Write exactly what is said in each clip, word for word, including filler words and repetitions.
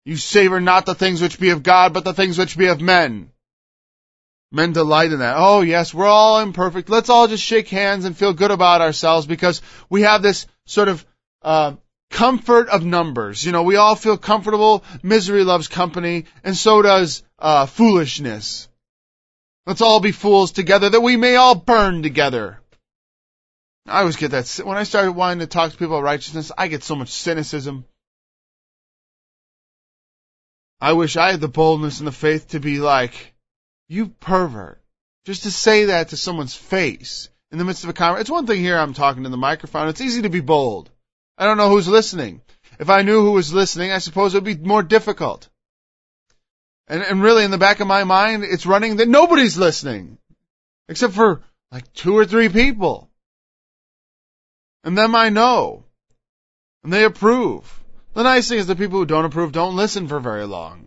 You savor not the things which be of God, but the things which be of men. Men delight in that. Oh yes, we're all imperfect. Let's all just shake hands and feel good about ourselves because we have this sort of uh, comfort of numbers. You know, we all feel comfortable. Misery loves company, and so does uh, foolishness. Let's all be fools together, that we may all burn together. I always get that. When I started wanting to talk to people about righteousness, I get so much cynicism. I wish I had the boldness and the faith to be like, you pervert. Just to say that to someone's face in the midst of a conversation. It's one thing here I'm talking to the microphone. It's easy to be bold. I don't know who's listening. If I knew who was listening, I suppose it would be more difficult. And, and really, in the back of my mind, it's running that nobody's listening. Except for like two or three people. And them I know. And they approve. The nice thing is the people who don't approve don't listen for very long.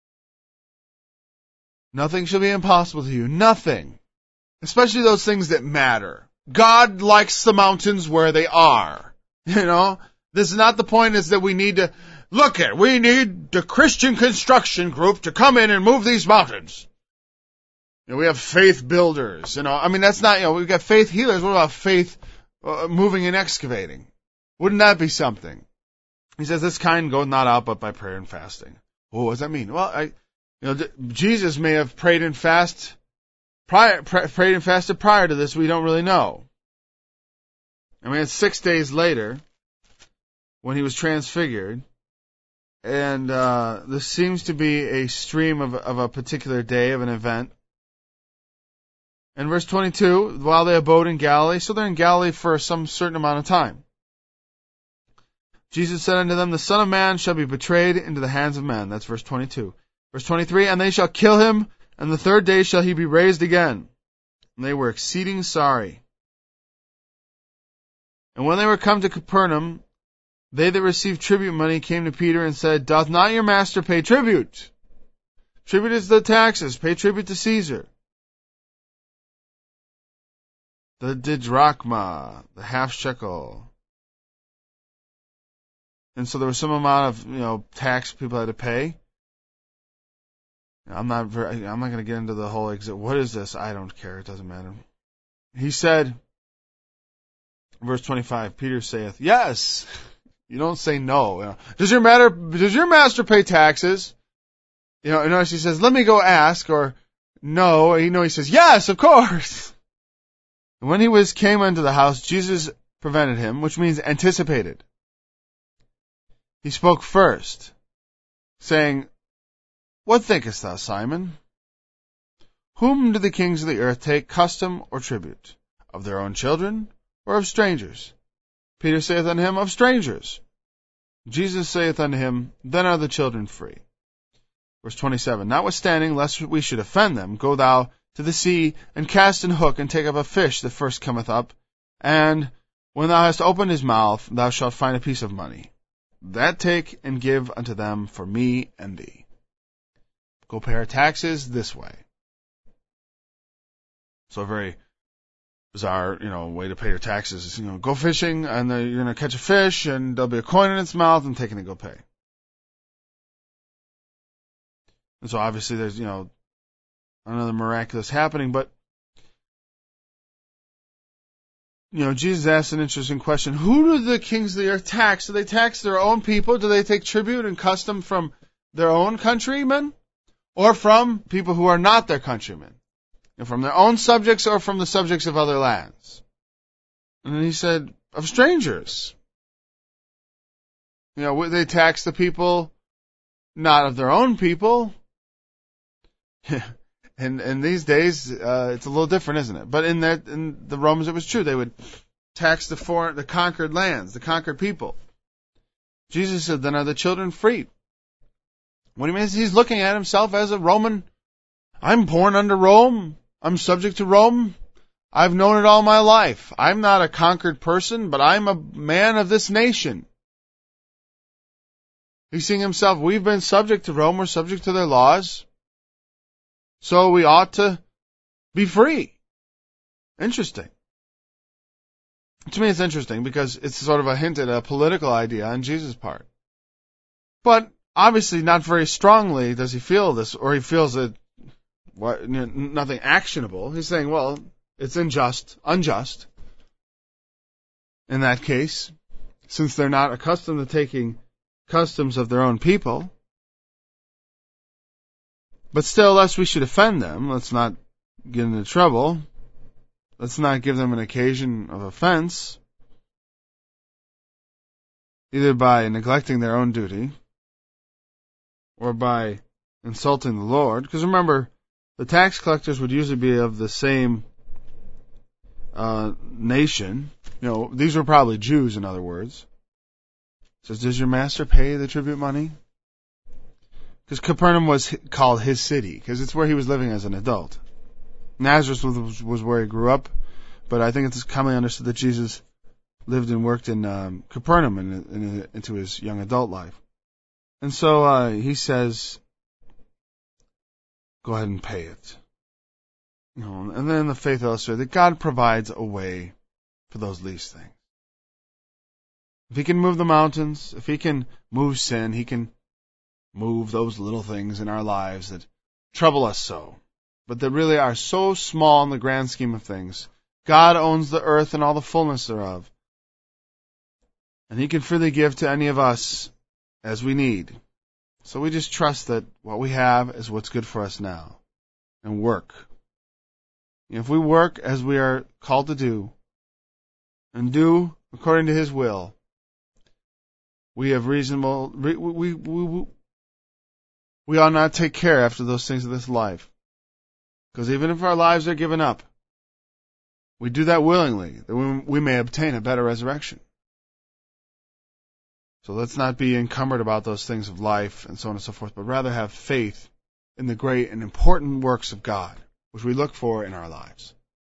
Nothing shall be impossible to you. Nothing. Especially those things that matter. God likes the mountains where they are. You know? This is not the point is that we need to, look at, we need the Christian construction group to come in and move these mountains. You know, we have faith builders. You know, I mean, that's not, you know, we've got faith healers. What about faith uh, moving and excavating? Wouldn't that be something? He says, this kind goes not out but by prayer and fasting. Oh, what does that mean? Well, I, you know, Jesus may have prayed and fast prior, pray, prayed and fasted prior to this. We don't really know. I mean, it's six days later when he was transfigured, and uh, this seems to be a stream of, of a particular day, of an event. And verse twenty-two, while they abode in Galilee, so they're in Galilee for some certain amount of time. Jesus said unto them, the Son of Man shall be betrayed into the hands of men. That's verse twenty-two. Verse twenty-three, and they shall kill him, and the third day shall he be raised again. And they were exceeding sorry. And when they were come to Capernaum, they that received tribute money came to Peter and said, doth not your master pay tribute? Tribute is the taxes. Pay tribute to Caesar. The didrachma, the half shekel. And so there was some amount of, you know, tax people had to pay. I'm not very, I'm not going to get into the whole exit. What is this? I don't care. It doesn't matter. He said, verse twenty-five, Peter saith, yes. You don't say no. You know, does your matter, does your master pay taxes? You know, notice he says, let me go ask, or no. You know, he says, yes, of course. And when he was came unto the house, Jesus prevented him, which means anticipated. He spoke first, saying, what thinkest thou, Simon? Whom do the kings of the earth take custom or tribute? Of their own children, or of strangers? Peter saith unto him, of strangers. Jesus saith unto him, then are the children free. Verse twenty-seven, notwithstanding, lest we should offend them, go thou to the sea, and cast an hook, and take up a fish that first cometh up, and when thou hast opened his mouth, thou shalt find a piece of money. That take and give unto them for me and thee. Go pay our taxes this way. So a very bizarre, you know, way to pay your taxes is, you know, go fishing, and then you're going to catch a fish, and there'll be a coin in its mouth, and take it and go pay. And so obviously there's, you know, another miraculous happening, but, you know, Jesus asked an interesting question. Who do the kings of the earth tax? Do they tax their own people? Do they take tribute and custom from their own countrymen? Or from people who are not their countrymen? You know, from their own subjects or from the subjects of other lands? And then he said, of strangers. You know, they tax the people not of their own people. And in these days, uh, it's a little different, isn't it? But in that, in the Romans, it was true. They would tax the foreign, the conquered lands, the conquered people. Jesus said, then are the children free? What he means, he's looking at himself as a Roman. I'm born under Rome. I'm subject to Rome. I've known it all my life. I'm not a conquered person, but I'm a man of this nation. He's seeing himself, we've been subject to Rome, we're subject to their laws. So we ought to be free. Interesting. To me, it's interesting because it's sort of a hint at a political idea on Jesus' part. But obviously not very strongly does he feel this, or he feels that what, nothing actionable. He's saying, well, it's unjust, unjust in that case, since they're not accustomed to taking customs of their own people. But still, lest we should offend them, let's not get into trouble. Let's not give them an occasion of offense, either by neglecting their own duty or by insulting the Lord. Because remember, the tax collectors would usually be of the same uh, nation. You know, these were probably Jews, in other words. It says, does your master pay the tribute money? Because Capernaum was called his city, because it's where he was living as an adult. Nazareth was, was where he grew up, but I think it's commonly understood that Jesus lived and worked in um, Capernaum in, in, into his young adult life. And so uh, he says, go ahead and pay it. You know, and then the faith illustrated that God provides a way for those least things. If he can move the mountains, if he can move sin, he can move those little things in our lives that trouble us so, but that really are so small in the grand scheme of things. God owns the earth and all the fullness thereof, and he can freely give to any of us as we need. So we just trust that what we have is what's good for us now, and work. If we work as we are called to do, and do according to his will, we have reasonable, we, we, we, we We ought not take care after those things of this life. Because even if our lives are given up, we do that willingly, that we may obtain a better resurrection. So let's not be encumbered about those things of life and so on and so forth, but rather have faith in the great and important works of God, which we look for in our lives.